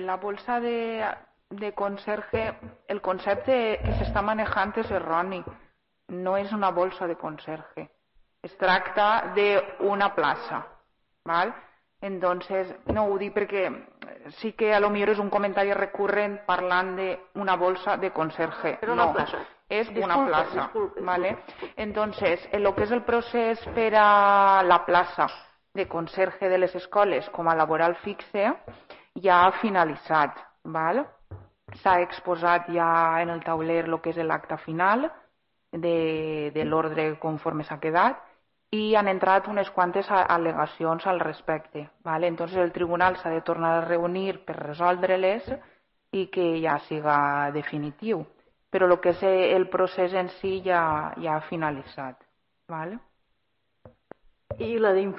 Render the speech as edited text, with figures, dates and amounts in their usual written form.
la bolsa de conserje, el concepte que s'està manejant és erroni. No és una bolsa de conserje. Es tracta d'una plaça. ¿Val? Entonces, no ho dic perquè sí que a lo millor és un comentari recurrent parlant d'una bolsa de conserje. Però no, una plaça. és una plaça. ¿Vale? Entonces, en lo que és el procés per a la plaça de conserge de les escoles com a laboral fixe ja ha finalitzat. ¿Val? S'ha exposat ja en el tauler el que és l'acte final de l'ordre conforme s'ha quedat i han entrat unes quantes al·legacions al respecte. ¿Vale? Entonces el tribunal s'ha de tornar a reunir per resoldre-les i que ja siga definitiu. Però el que és el procés en si ja ha finalitzat. ¿Vale? I la